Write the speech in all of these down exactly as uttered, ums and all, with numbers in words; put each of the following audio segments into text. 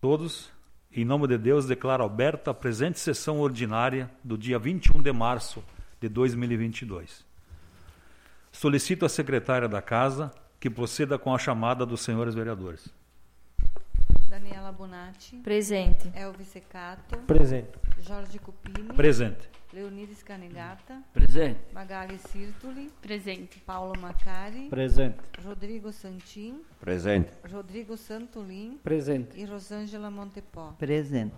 Todos, em nome de Deus, declaro aberta a presente sessão ordinária do dia vinte e um de março de dois mil e vinte e dois. Solicito à secretária da Casa que proceda com a chamada dos senhores vereadores. Daniela Bonatti. Presente. Elvis Secato. Presente. Jorge Cupini. Presente. Leonides Canegata. Presente. Magali Sirtuli. Presente. Paulo Macari. Presente. Rodrigo Santin. Presente. Rodrigo Santolin. Presente. E Rosângela Montepó. Presente.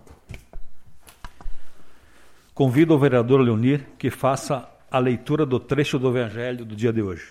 Convido o vereador Leonir que faça a leitura do trecho do Evangelho do dia de hoje.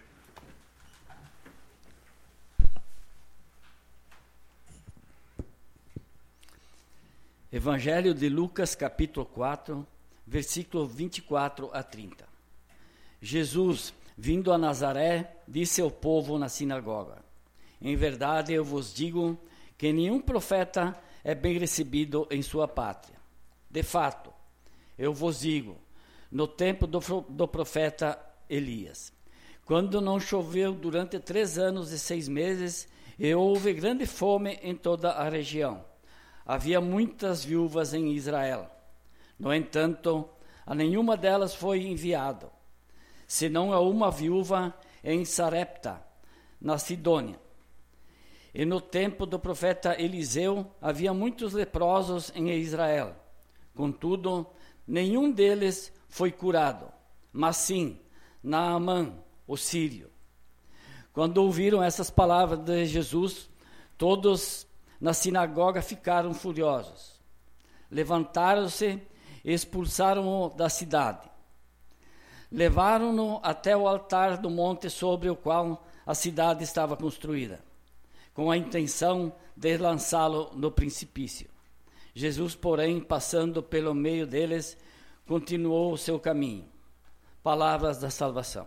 Evangelho de Lucas, capítulo quatro, versículo vinte e quatro a trinta. Jesus, vindo a Nazaré, disse ao povo na sinagoga: em verdade eu vos digo que nenhum profeta é bem recebido em sua pátria. De fato, eu vos digo, no tempo do, do profeta Elias, quando não choveu durante três anos e seis meses, e houve grande fome em toda a região. Havia muitas viúvas em Israel. No entanto, a nenhuma delas foi enviado, senão a uma viúva em Sarepta, na Sidônia. E no tempo do profeta Eliseu, havia muitos leprosos em Israel. Contudo, nenhum deles foi curado, mas sim Naamã, o sírio. Quando ouviram essas palavras de Jesus, todos na sinagoga ficaram furiosos. Levantaram-se e expulsaram-o da cidade. Levaram-no até o altar do monte sobre o qual a cidade estava construída, com a intenção de lançá-lo no precipício. Jesus, porém, passando pelo meio deles, continuou o seu caminho. Palavras da salvação.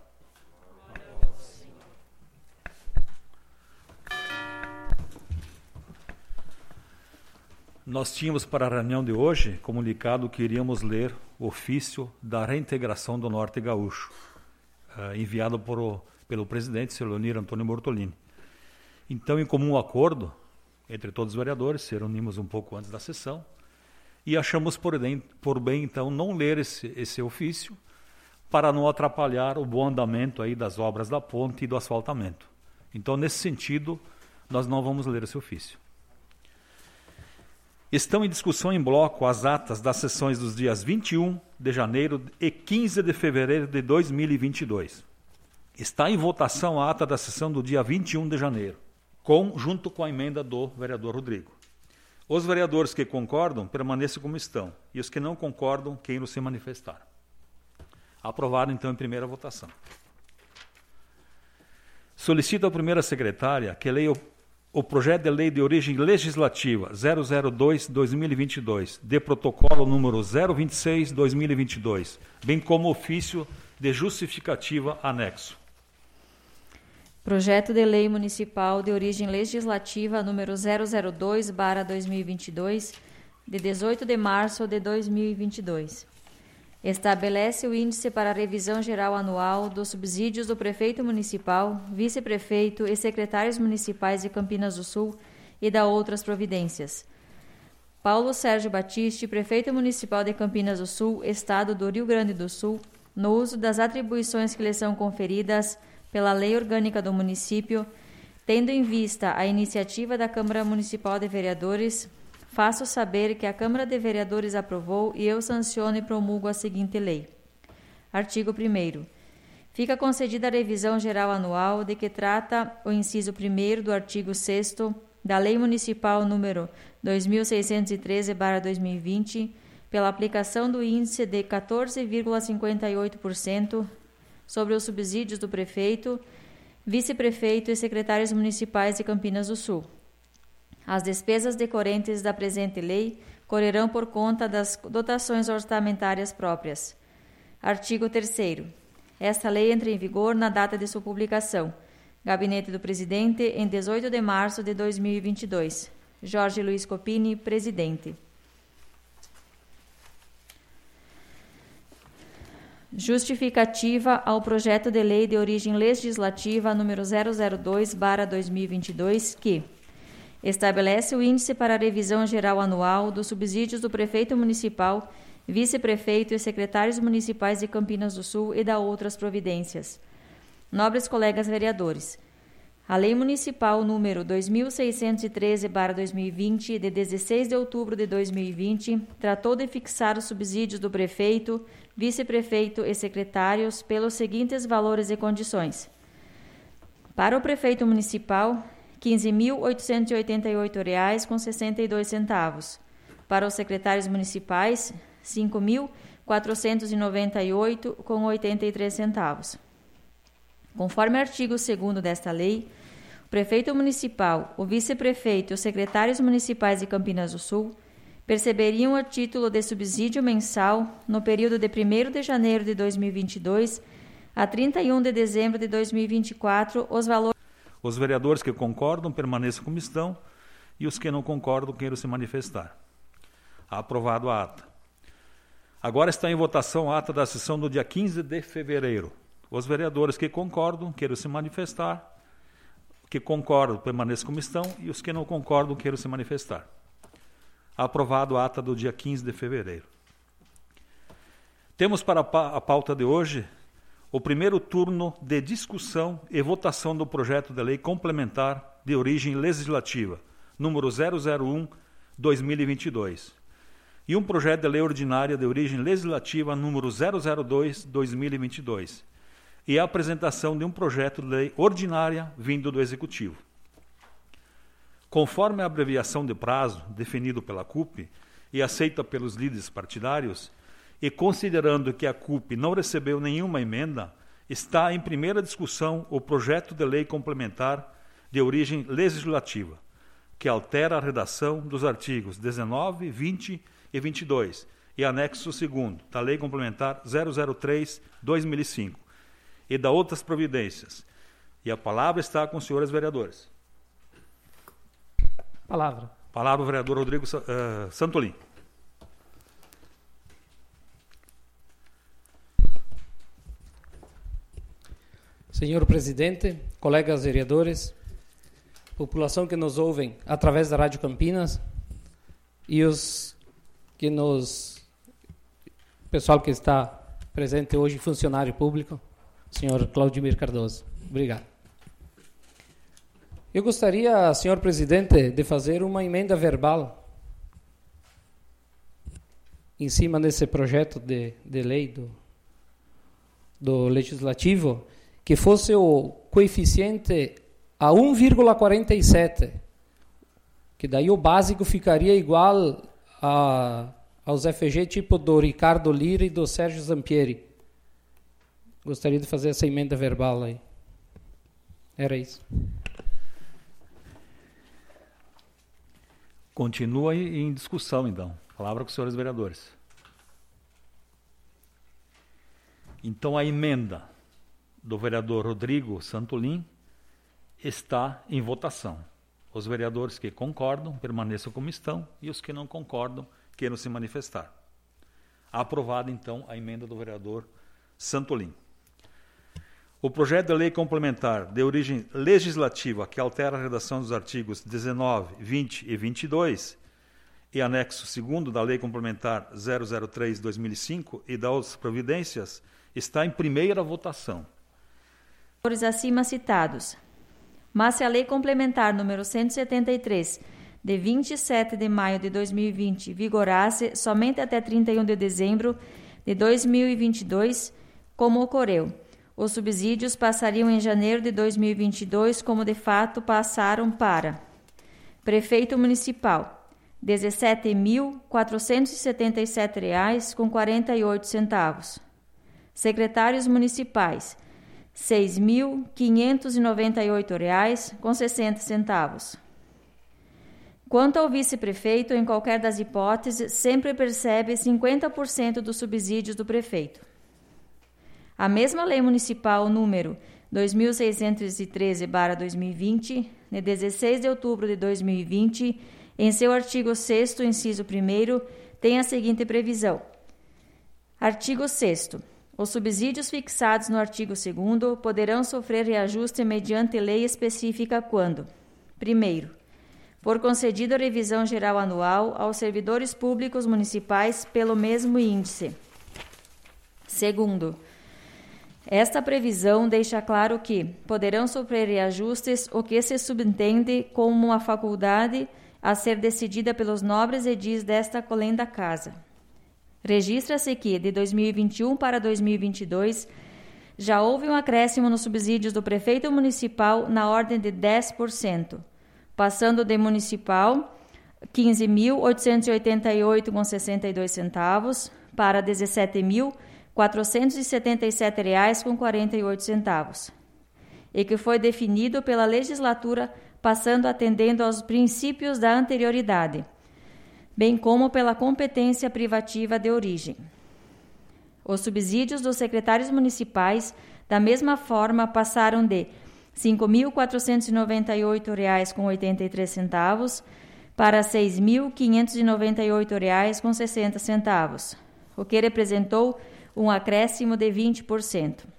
Nós tínhamos para a reunião de hoje comunicado que iríamos ler o ofício da reintegração do Norte Gaúcho, uh, enviado por o, pelo presidente, senhor Leonir Antônio Bortolini. Então, em comum acordo entre todos os vereadores, se reunimos um pouco antes da sessão e achamos por bem, por bem então, não ler esse, esse ofício para não atrapalhar o bom andamento aí das obras da ponte e do asfaltamento. Então, nesse sentido, nós não vamos ler esse ofício. Estão em discussão em bloco as atas das sessões dos dias vinte e um de janeiro e quinze de fevereiro de dois mil e vinte e dois. Está em votação a ata da sessão do dia vinte e um de janeiro, com, junto com a emenda do vereador Rodrigo. Os vereadores que concordam permaneçam como estão, e os que não concordam queiram se manifestar. Aprovado, então, em primeira votação. Solicito à primeira secretária que leia o O projeto de lei de origem legislativa zero zero dois barra dois mil e vinte e dois, de protocolo número zero vinte e seis barra dois mil e vinte e dois, bem como ofício de justificativa anexo. Projeto de lei municipal de origem legislativa número zero zero dois barra dois mil e vinte e dois, de dezoito de março de dois mil e vinte e dois. Estabelece o índice para a revisão geral anual dos subsídios do prefeito municipal, vice-prefeito e secretários municipais de Campinas do Sul e da outras providências. Paulo Sérgio Batiste, prefeito municipal de Campinas do Sul, Estado do Rio Grande do Sul, no uso das atribuições que lhe são conferidas pela Lei Orgânica do Município, tendo em vista a iniciativa da Câmara Municipal de Vereadores, faço saber que a Câmara de Vereadores aprovou e eu sanciono e promulgo a seguinte lei. Artigo primeiro. Fica concedida a revisão geral anual de que trata o inciso primeiro do artigo sexto da Lei Municipal número dois mil seiscentos e treze barra dois mil e vinte, pela aplicação do índice de quatorze vírgula cinquenta e oito por cento sobre os subsídios do prefeito, vice-prefeito e secretários municipais de Campinas do Sul. As despesas decorrentes da presente lei correrão por conta das dotações orçamentárias próprias. Artigo terceiro. Esta lei entra em vigor na data de sua publicação. Gabinete do Presidente, em dezoito de março de dois mil e vinte e dois. Jorge Luiz Copini, Presidente. Justificativa ao projeto de lei de origem legislativa número zero zero dois barra dois mil e vinte e dois, que, estabelece o índice para a revisão geral anual dos subsídios do prefeito municipal, vice-prefeito e secretários municipais de Campinas do Sul e dá outras providências. Nobres colegas vereadores, a Lei Municipal número dois mil seiscentos e treze barra dois mil e vinte, de dezesseis de outubro de dois mil e vinte, tratou de fixar os subsídios do prefeito, vice-prefeito e secretários pelos seguintes valores e condições. Para o prefeito municipal, quinze mil oitocentos e oitenta e oito reais com sessenta e dois centavos. Para os secretários municipais, cinco mil quatrocentos e noventa e oito reais com oitenta e três centavos. Conforme artigo segundo desta lei, o prefeito municipal, o vice-prefeito e os secretários municipais de Campinas do Sul perceberiam a título de subsídio mensal no período de primeiro de janeiro de dois mil e vinte e dois a trinta e um de dezembro de dois mil e vinte e quatro os valores. Os vereadores que concordam permaneçam como estão e os que não concordam queiram se manifestar. Aprovado a ata. Agora está em votação a ata da sessão do dia quinze de fevereiro. Os vereadores que concordam queiram se manifestar, que concordam permaneçam como estão e os que não concordam queiram se manifestar. Aprovado a ata do dia quinze de fevereiro. Temos para a pauta de hoje o primeiro turno de discussão e votação do projeto de lei complementar de origem legislativa, número zero zero um barra dois mil e vinte e dois, e um projeto de lei ordinária de origem legislativa, número zero zero dois barra dois mil e vinte e dois, e a apresentação de um projeto de lei ordinária vindo do Executivo. Conforme a abreviação de prazo definido pela C U P e aceita pelos líderes partidários, e considerando que a C U P não recebeu nenhuma emenda, está em primeira discussão o projeto de lei complementar de origem legislativa, que altera a redação dos artigos dezenove, vinte e vinte e dois e anexo segundo da Lei Complementar zero zero três barra dois mil e cinco e da outras providências. E a palavra está com os senhores vereadores. Palavra. Palavra o vereador Rodrigo uh, Santolin. Senhor presidente, colegas vereadores, população que nos ouvem através da Rádio Campinas e os que nos, pessoal que está presente hoje, funcionário público, senhor Claudimir Cardoso. Obrigado. Eu gostaria, senhor presidente, de fazer uma emenda verbal em cima desse projeto de, de lei do, do Legislativo, que fosse o coeficiente a um vírgula quarenta e sete, que daí o básico ficaria igual a, aos F G tipo do Ricardo Lira e do Sérgio Zampieri. Gostaria de fazer essa emenda verbal aí. Era isso. Continua em discussão, então. Palavra com os senhores vereadores. Então, a emenda do vereador Rodrigo Santolin está em votação. Os vereadores que concordam permaneçam como estão e os que não concordam queiram se manifestar. Aprovada, então, a emenda do vereador Santolin. O projeto de lei complementar de origem legislativa que altera a redação dos artigos dezenove, vinte e vinte e dois e anexo segundo da Lei Complementar zero zero três barra dois mil e cinco e das outras providências está em primeira votação. Os acima citados. Mas se a Lei Complementar número cento e setenta e três, de vinte e sete de maio de dois mil e vinte, vigorasse somente até trinta e um de dezembro de dois mil e vinte e dois, como ocorreu, os subsídios passariam em janeiro de dois mil e vinte e dois, como de fato passaram para Prefeito Municipal, dezessete mil quatrocentos e setenta e sete reais com quarenta e oito centavos. Secretários Municipais, seis mil quinhentos e noventa e oito reais com sessenta centavos. Quanto ao vice-prefeito, em qualquer das hipóteses, sempre percebe cinquenta por cento dos subsídios do prefeito. A mesma Lei Municipal número dois mil seiscentos e treze barra dois mil e vinte, de dezesseis de outubro de dois mil e vinte, em seu artigo sexto, inciso primeiro, tem a seguinte previsão. Artigo sexto. Os subsídios fixados no artigo segundo poderão sofrer reajuste mediante lei específica quando: primeiro, por concedida revisão geral anual aos servidores públicos municipais pelo mesmo índice. Segundo, esta previsão deixa claro que poderão sofrer reajustes o que se subentende como uma faculdade a ser decidida pelos nobres edis desta colenda casa. Registra-se que, de dois mil e vinte e um para dois mil e vinte e dois, já houve um acréscimo nos subsídios do prefeito municipal na ordem de dez por cento, passando de municipal quinze mil oitocentos e oitenta e oito reais com sessenta e dois centavos para dezessete mil quatrocentos e setenta e sete reais com quarenta e oito centavos, e que foi definido pela legislatura passando atendendo aos princípios da anterioridade, bem como pela competência privativa de origem. Os subsídios dos secretários municipais, da mesma forma, passaram de cinco mil quatrocentos e noventa e oito reais com oitenta e três centavos para seis mil quinhentos e noventa e oito reais com sessenta centavos, o que representou um acréscimo de vinte por cento.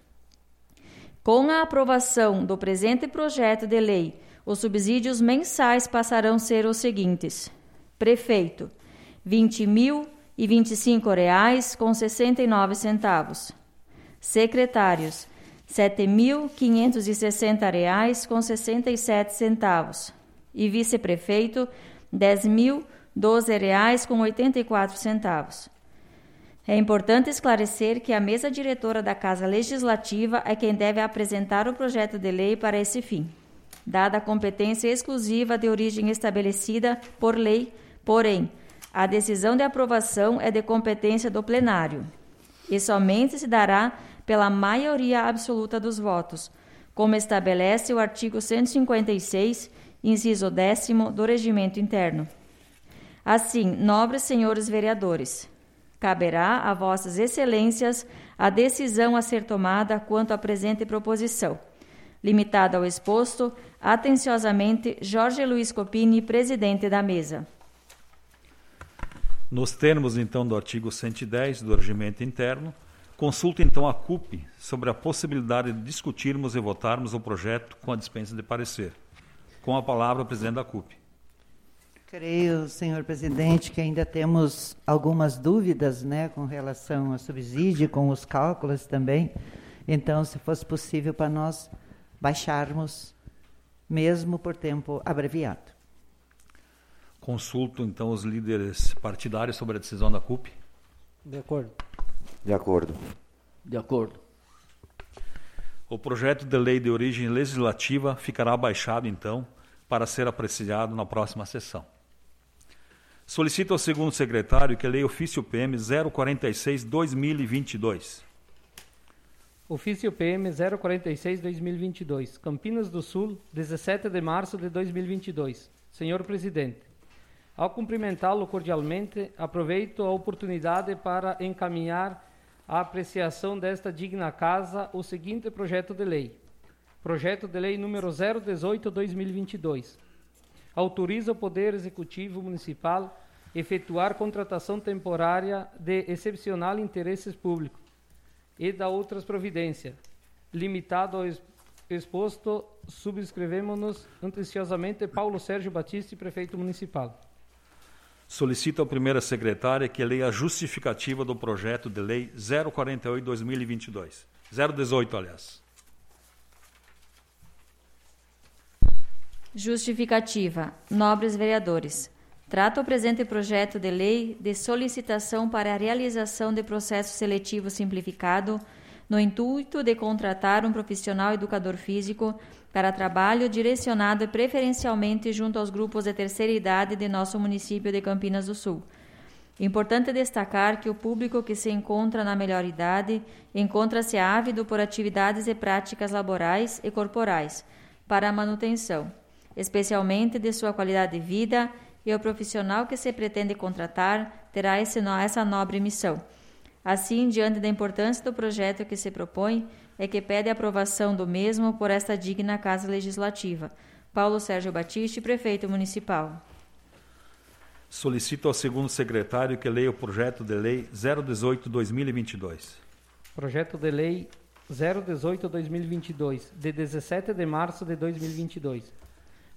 Com a aprovação do presente projeto de lei, os subsídios mensais passarão a ser os seguintes: prefeito, vinte mil e vinte e cinco reais com sessenta e nove centavos; secretários, sete mil quinhentos e sessenta reais com sessenta e sete centavos; e vice-prefeito, dez mil doze reais com oitenta e quatro centavos. É importante esclarecer que a mesa diretora da Casa Legislativa é quem deve apresentar o projeto de lei para esse fim, dada a competência exclusiva de origem estabelecida por lei, porém, a decisão de aprovação é de competência do plenário e somente se dará pela maioria absoluta dos votos, como estabelece o artigo cento e cinquenta e seis, inciso décimo do Regimento Interno. Assim, nobres senhores vereadores, caberá a vossas excelências a decisão a ser tomada quanto à presente proposição. Limitado ao exposto, atenciosamente, Jorge Luiz Copini, presidente da mesa. Nos termos, então, do artigo cento e dez do Regimento Interno, consulta, então, a C U P sobre a possibilidade de discutirmos e votarmos o projeto com a dispensa de parecer. Com a palavra, o presidente da C U P. Creio, senhor presidente, que ainda temos algumas dúvidas, né, com relação ao subsídio, com os cálculos também. Então, se fosse possível para nós baixarmos, mesmo por tempo abreviado. Consulto, então, os líderes partidários sobre a decisão da C U P. De acordo. De acordo. De acordo. O projeto de lei de origem legislativa ficará baixado, então, para ser apreciado na próxima sessão. Solicito ao segundo secretário que leia ofício P M zero quarenta e seis barra dois mil e vinte e dois. Ofício P M zero quarenta e seis barra dois mil e vinte e dois, Campinas do Sul, dezessete de março de dois mil e vinte e dois. Senhor presidente, ao cumprimentá-lo cordialmente, aproveito a oportunidade para encaminhar à apreciação desta digna casa o seguinte projeto de lei. Projeto de lei número zero dezoito barra dois mil e vinte e dois. Autoriza o Poder Executivo Municipal efetuar contratação temporária de excepcional interesse público e da outras providências. Limitado ao exposto, subscrevemos-nos atenciosamente Paulo Sérgio Batista, prefeito municipal. Solicito à primeira secretária que leia a justificativa do projeto de lei zero quarenta e oito barra dois mil e vinte e dois. zero dezoito, aliás. Justificativa. Nobres vereadores, trata o presente projeto de lei de solicitação para a realização de processo seletivo simplificado no intuito de contratar um profissional educador físico para trabalho direcionado preferencialmente junto aos grupos de terceira idade de nosso município de Campinas do Sul. Importante destacar que o público que se encontra na melhor idade encontra-se ávido por atividades e práticas laborais e corporais para a manutenção, especialmente de sua qualidade de vida, e o profissional que se pretende contratar terá esse, essa nobre missão. Assim, diante da importância do projeto que se propõe, é que pede a aprovação do mesmo por esta digna Casa Legislativa. Paulo Sérgio Batista, prefeito municipal. Solicito ao segundo secretário que leia o projeto de lei zero dezoito barra dois mil e vinte e dois. Projeto de lei zero dezoito barra dois mil e vinte e dois, de dezessete de março de dois mil e vinte e dois.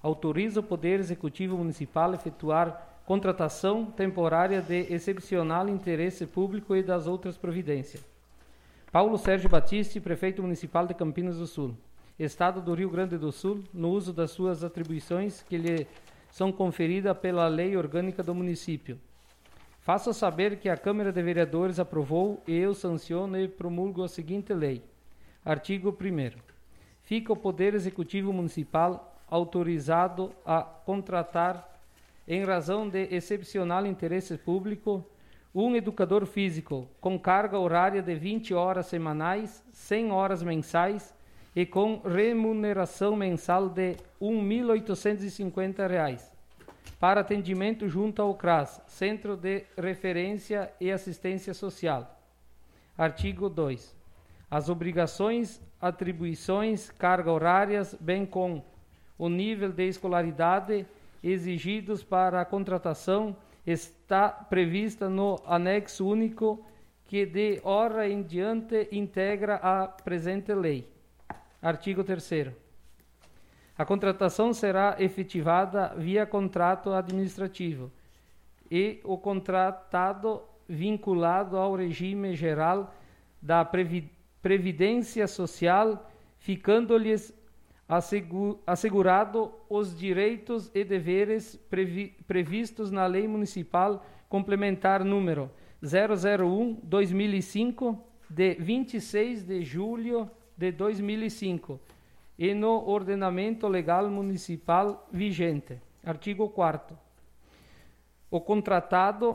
autoriza o Poder Executivo Municipal a efetuar contratação temporária de excepcional interesse público e das outras providências. Paulo Sérgio Battisti, Prefeito Municipal de Campinas do Sul, Estado do Rio Grande do Sul, no uso das suas atribuições que lhe são conferidas pela Lei Orgânica do Município. Faço saber que a Câmara de Vereadores aprovou e eu sanciono e promulgo a seguinte lei. Artigo primeiro. Fica o Poder Executivo Municipal autorizado a contratar, em razão de excepcional interesse público, um educador físico com carga horária de vinte horas semanais, cem horas mensais e com remuneração mensal de um mil oitocentos e cinquenta reais, para atendimento junto ao C R A S, Centro de Referência e Assistência Social. Artigo dois. As obrigações, atribuições, carga horárias, bem como o nível de escolaridade exigidos para a contratação está prevista no anexo único que de hora em diante integra a presente lei. Artigo terceiro. A contratação será efetivada via contrato administrativo e o contratado vinculado ao regime geral da Previdência Social, ficando-lhes assegurado os direitos e deveres previ, previstos na Lei Municipal Complementar número zero zero um barra dois mil e cinco, de vinte e seis de julho de dois mil e cinco, e no ordenamento legal municipal vigente. Artigo quarto. O contratado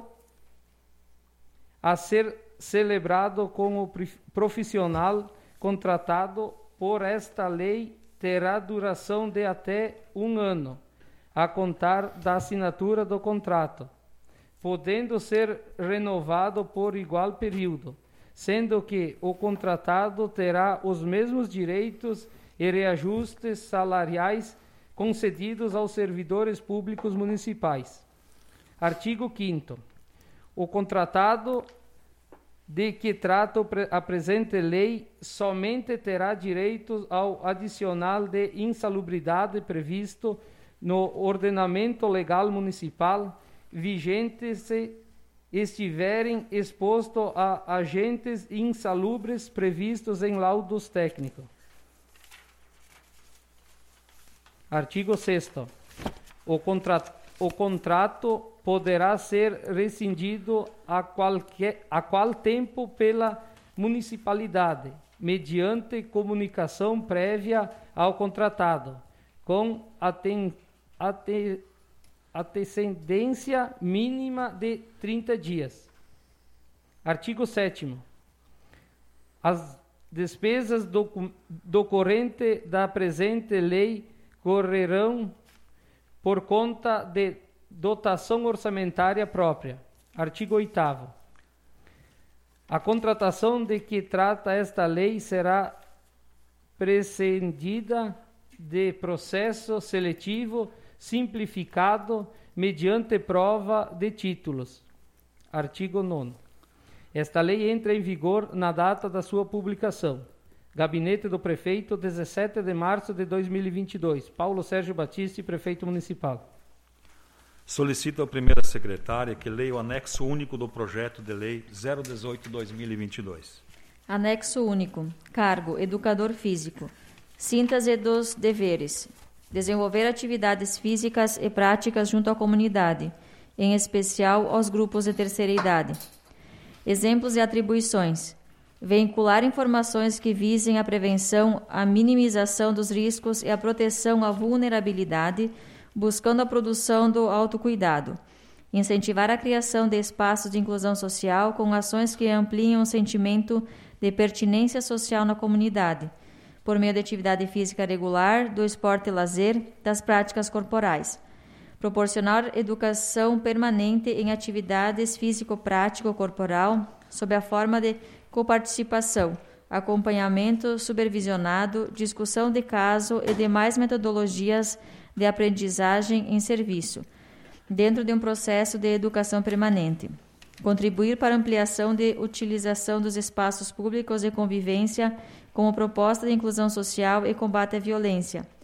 a ser celebrado com o profissional contratado por esta lei terá duração de até um ano, a contar da assinatura do contrato, podendo ser renovado por igual período, sendo que o contratado terá os mesmos direitos e reajustes salariais concedidos aos servidores públicos municipais. Artigo quinto. O contratado de que trata a presente lei somente terá direito ao adicional de insalubridade previsto no ordenamento legal municipal vigente se estiverem expostos a agentes insalubres previstos em laudos técnicos. Artigo sexto. O contrato, o contrato poderá ser rescindido a, qualquer, a qual tempo pela municipalidade, mediante comunicação prévia ao contratado, com aten, ate, antecedência mínima de trinta dias. Artigo sétimo. As despesas do, do corrente da presente lei correrão por conta de dotação orçamentária própria. Artigo oitavo. A contratação de que trata esta lei será precedida de processo seletivo simplificado mediante prova de títulos. Artigo nono. Esta lei entra em vigor na data da sua publicação. Gabinete do Prefeito, dezessete de março de dois mil e vinte e dois. Paulo Sérgio Battisti, Prefeito Municipal. Solicito à primeira secretária que leia o anexo único do projeto de lei zero dezoito barra dois mil e vinte e dois. Anexo único. Cargo: Educador Físico. Síntese dos deveres: desenvolver atividades físicas e práticas junto à comunidade, em especial aos grupos de terceira idade. Exemplos e atribuições: vincular informações que visem a prevenção, a minimização dos riscos e a proteção à vulnerabilidade, buscando a produção do autocuidado. Incentivar a criação de espaços de inclusão social com ações que ampliem o sentimento de pertinência social na comunidade, por meio de atividade física regular, do esporte e lazer, das práticas corporais. Proporcionar educação permanente em atividades físico-prático-corporal, sob a forma de coparticipação, acompanhamento supervisionado, discussão de caso e demais metodologias de aprendizagem em serviço, dentro de um processo de educação permanente. Contribuir para a ampliação de utilização dos espaços públicos de convivência como proposta de inclusão social e combate à violência.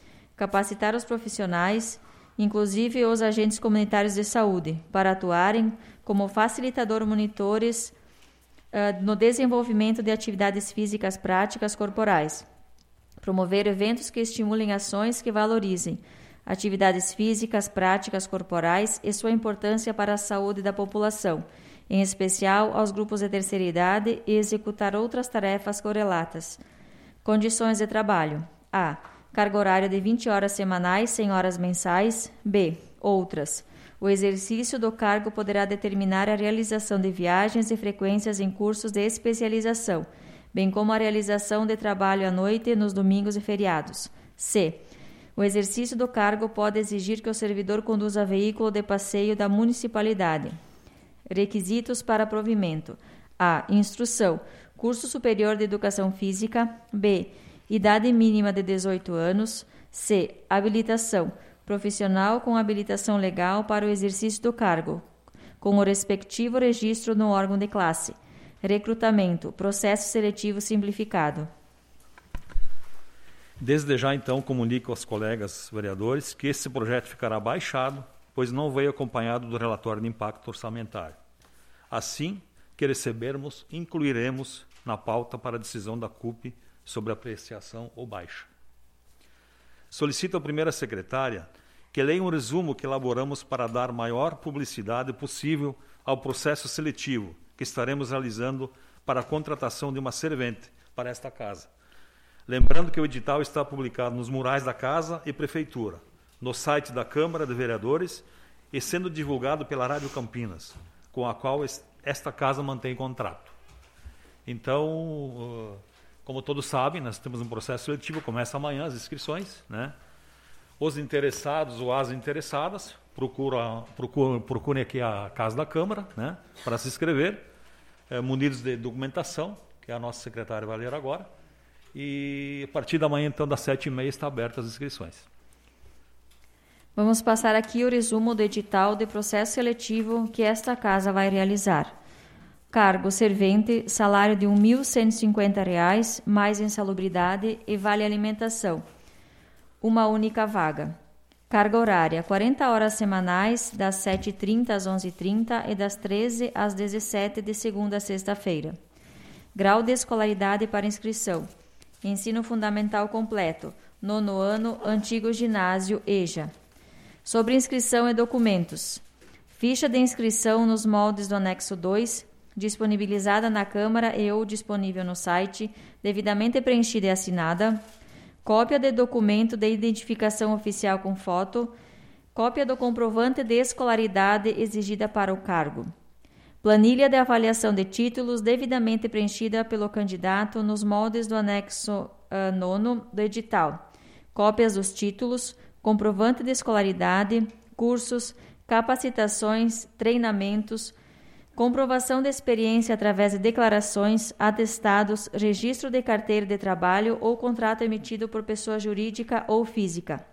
capacitar os profissionais, inclusive os agentes comunitários de saúde, para atuarem como facilitador monitores uh, no desenvolvimento de atividades físicas práticas corporais. Promover eventos que estimulem ações que valorizem atividades físicas práticas corporais e sua importância para a saúde da população, em especial aos grupos de terceira idade, e executar outras tarefas correlatas. Condições de trabalho. A. Carga horária de vinte horas semanais, cem horas mensais. B. Outras. O exercício do cargo poderá determinar a realização de viagens e frequências em cursos de especialização, bem como a realização de trabalho à noite, nos domingos e feriados. C. O exercício do cargo pode exigir que o servidor conduza veículo de passeio da municipalidade. Requisitos para provimento. A. Instrução. Curso superior de educação física. B. Idade mínima de dezoito anos. C. Habilitação. Profissional com habilitação legal para o exercício do cargo, com o respectivo registro no órgão de classe. Recrutamento. Processo seletivo simplificado. Desde já, então, comunico aos colegas vereadores que esse projeto ficará baixado, pois não veio acompanhado do relatório de impacto orçamentário. Assim que recebermos, incluiremos na pauta para a decisão da C U P sobre apreciação ou baixa. Solicito à primeira secretária que leia um resumo que elaboramos para dar maior publicidade possível ao processo seletivo que estaremos realizando para a contratação de uma servente para esta casa. Lembrando que o edital está publicado nos murais da Casa e Prefeitura, no site da Câmara de Vereadores e sendo divulgado pela Rádio Campinas, com a qual esta casa mantém contrato. Então, como todos sabem, nós temos um processo seletivo, começa amanhã as inscrições, né? Os interessados ou as interessadas procuram, procuram, procurem aqui a Casa da Câmara, né, para se inscrever, é, munidos de documentação, que a nossa secretária vai ler agora. E a partir da manhã, então, das sete e meia, está abertas as inscrições. Vamos passar aqui o resumo do edital de processo seletivo que esta casa vai realizar. Cargo servente, salário de mil cento e cinquenta reais, mais insalubridade e vale alimentação. Uma única vaga. Carga horária, quarenta horas semanais, das sete e trinta às onze e trinta e das treze às dezessete de segunda a sexta-feira. Grau de escolaridade para inscrição. Ensino fundamental completo, nono ano, antigo ginásio E J A. Sobre inscrição e documentos. Ficha de inscrição nos moldes do anexo dois, disponibilizada na Câmara e ou disponível no site, devidamente preenchida e assinada. Cópia de documento de identificação oficial com foto. Cópia do comprovante de escolaridade exigida para o cargo. Planilha de avaliação de títulos devidamente preenchida pelo candidato nos moldes do anexo uh, nono do edital. Cópias dos títulos, comprovante de escolaridade, cursos, capacitações, treinamentos, comprovação de experiência através de declarações, atestados, registro de carteira de trabalho ou contrato emitido por pessoa jurídica ou física.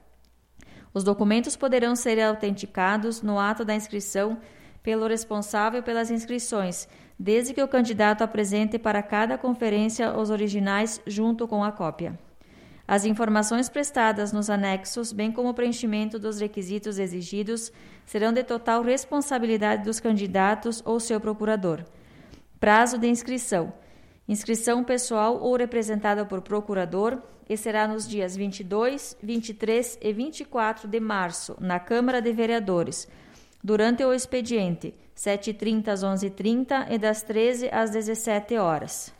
Os documentos poderão ser autenticados no ato da inscrição pelo responsável pelas inscrições, desde que o candidato apresente para cada conferência os originais junto com a cópia. As informações prestadas nos anexos, bem como o preenchimento dos requisitos exigidos, serão de total responsabilidade dos candidatos ou seu procurador. Prazo de inscrição. Inscrição pessoal ou representada por procurador, e será nos dias vinte e dois, vinte e três e vinte e quatro de março, na Câmara de Vereadores, durante o expediente, sete e trinta às onze e trinta e das treze às dezessete horas.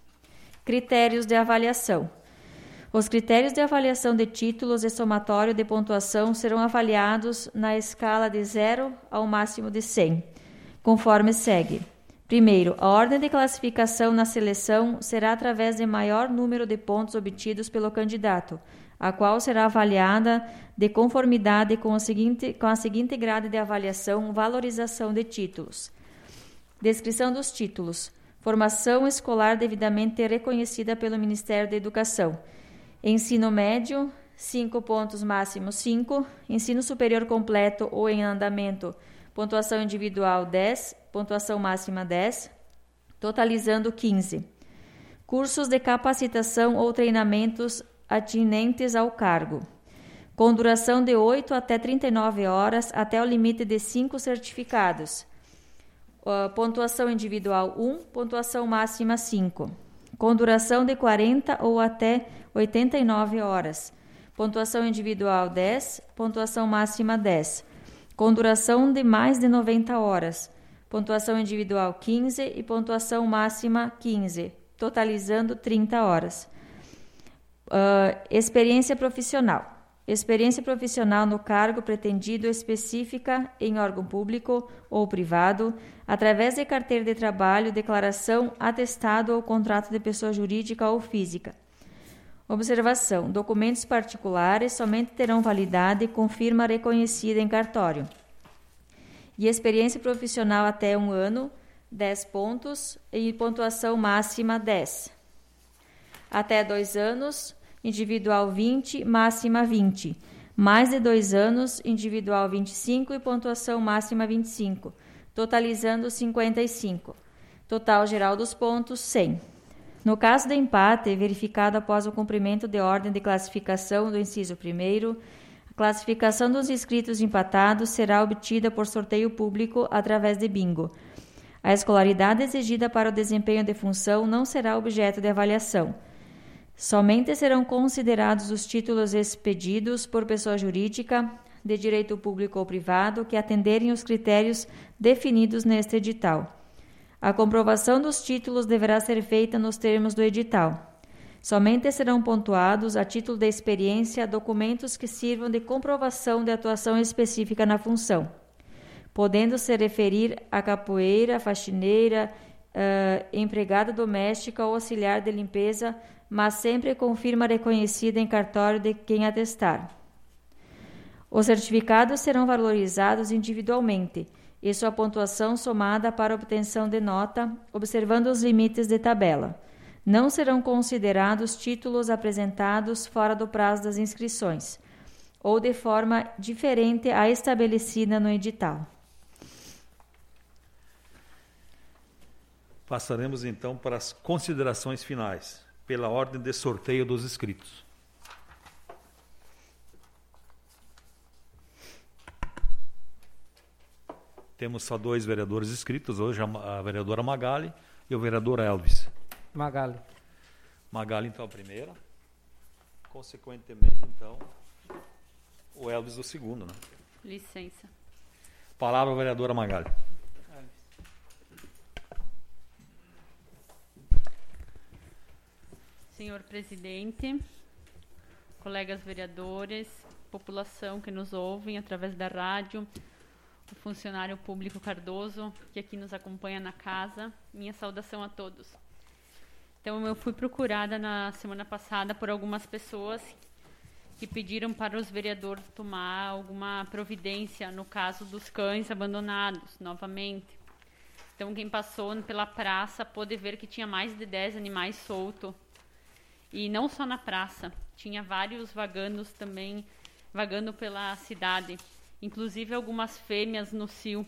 Critérios de avaliação. Os critérios de avaliação de títulos e somatório de pontuação serão avaliados na escala de zero ao máximo de cem, conforme segue. Primeiro, a ordem de classificação na seleção será através de maior número de pontos obtidos pelo candidato, a qual será avaliada de conformidade com, o seguinte, com a seguinte grade de avaliação: valorização de títulos. Descrição dos títulos. Formação escolar devidamente reconhecida pelo Ministério da Educação. Ensino médio, cinco pontos máximo cinco. Ensino superior completo ou em andamento, pontuação individual dez, pontuação máxima dez, totalizando quinze. Cursos de capacitação ou treinamentos atinentes ao cargo. com duração de oito até trinta e nove horas, até o limite de cinco certificados. Uh, pontuação individual um, pontuação máxima cinco. Com duração de quarenta ou até oitenta e nove horas. Pontuação individual dez, pontuação máxima dez. Com duração de mais de noventa horas. Pontuação individual quinze e pontuação máxima quinze, totalizando trinta horas. Uh, experiência profissional. Experiência profissional no cargo pretendido específica em órgão público ou privado, através de carteira de trabalho, declaração, atestado ou contrato de pessoa jurídica ou física. Observação: documentos particulares somente terão validade com firma reconhecida em cartório. E experiência profissional até um ano, dez pontos, e pontuação máxima dez. Até dois anos, individual vinte, máxima vinte. Mais de dois anos, individual vinte e cinco e pontuação máxima vinte e cinco, totalizando cinquenta e cinco. Total geral dos pontos, cem. No caso de empate, verificado após o cumprimento de ordem de classificação do inciso primeiro, a classificação dos inscritos empatados será obtida por sorteio público através de bingo. A escolaridade exigida para o desempenho de função não será objeto de avaliação. Somente serão considerados os títulos expedidos por pessoa jurídica, de direito público ou privado, que atenderem os critérios definidos neste edital. A comprovação dos títulos deverá ser feita nos termos do edital. Somente serão pontuados, a título de experiência, documentos que sirvam de comprovação de atuação específica na função, podendo se referir a capoeira, faxineira, uh, empregada doméstica ou auxiliar de limpeza, mas sempre com firma reconhecida em cartório de quem atestar. Os certificados serão valorizados individualmente e sua pontuação somada para obtenção de nota, observando os limites de tabela. Não serão considerados títulos apresentados fora do prazo das inscrições, ou de forma diferente à estabelecida no edital. Passaremos então para as considerações finais, pela ordem de sorteio dos inscritos. Temos só dois vereadores inscritos hoje, a vereadora Magali e o vereador Elvis. Magali. Magali, então, a primeira. Consequentemente, então, o Elvis o segundo, né? Licença. Palavra, vereadora Magali. Senhor presidente, colegas vereadores, população que nos ouvem através da rádio, o funcionário público Cardoso, que aqui nos acompanha na casa, minha saudação a todos. Então, eu fui procurada na semana passada por algumas pessoas que pediram para os vereadores tomar alguma providência no caso dos cães abandonados, novamente. Então, quem passou pela praça pôde ver que tinha mais de dez animais soltos. E não só na praça, tinha vários vaganos também, vagando pela cidade, inclusive algumas fêmeas no cio.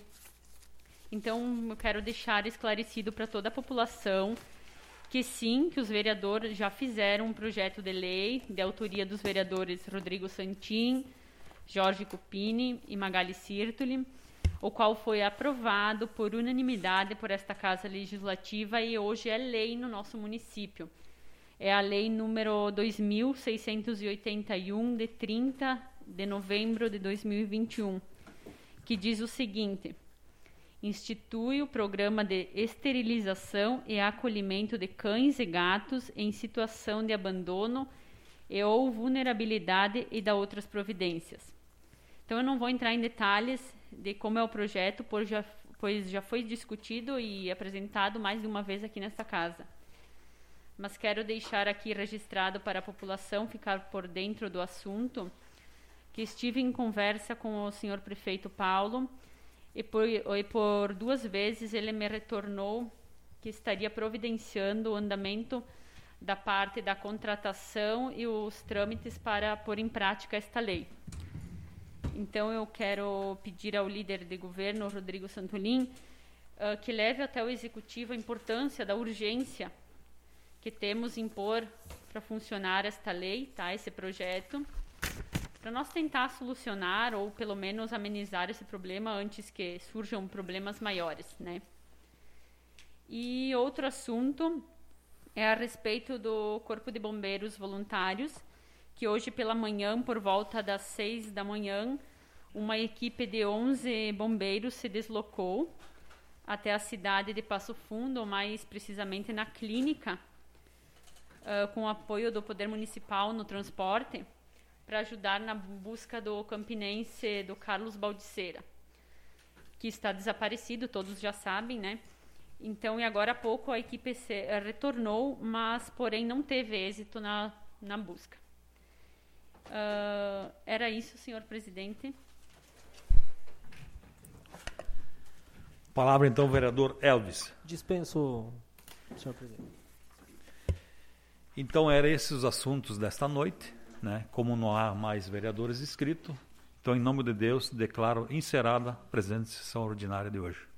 Então, eu quero deixar esclarecido para toda a população que sim, que os vereadores já fizeram um projeto de lei de autoria dos vereadores Rodrigo Santin, Jorge Cupini e Magali Sirtoli, o qual foi aprovado por unanimidade por esta Casa Legislativa e hoje é lei no nosso município. É a lei número dois mil seiscentos e oitenta e um, de trinta de novembro de dois mil e vinte e um, que diz o seguinte: institui o programa de esterilização e acolhimento de cães e gatos em situação de abandono e ou vulnerabilidade e da outras providências. Então, eu não vou entrar em detalhes de como é o projeto, pois já, pois já foi discutido e apresentado mais de uma vez aqui nesta casa. Mas quero deixar aqui registrado para a população ficar por dentro do assunto, que estive em conversa com o senhor prefeito Paulo e por, e por duas vezes ele me retornou que estaria providenciando o andamento da parte da contratação e os trâmites para pôr em prática esta lei. Então, eu quero pedir ao líder de governo, Rodrigo Santolin, uh, que leve até o executivo a importância da urgência que temos em pôr para funcionar esta lei, tá, esse projeto, para nós tentar solucionar ou pelo menos amenizar esse problema antes que surjam problemas maiores, né? E outro assunto é a respeito do Corpo de Bombeiros Voluntários, que hoje pela manhã, por volta das seis da manhã, uma equipe de onze bombeiros se deslocou até a cidade de Passo Fundo, ou mais precisamente na clínica, uh, com o apoio do Poder Municipal no transporte, para ajudar na busca do campinense do Carlos Baldiceira, que está desaparecido, todos já sabem, né? Então, e agora há pouco a equipe se, uh, retornou, mas, porém, não teve êxito na, na busca. Uh, era isso, senhor presidente. Palavra, então, vereador Elvis. Dispenso, senhor presidente. Então, eram esses os assuntos desta noite, né? Como não há mais vereadores inscritos, então, em nome de Deus, declaro encerrada a presente sessão ordinária de hoje.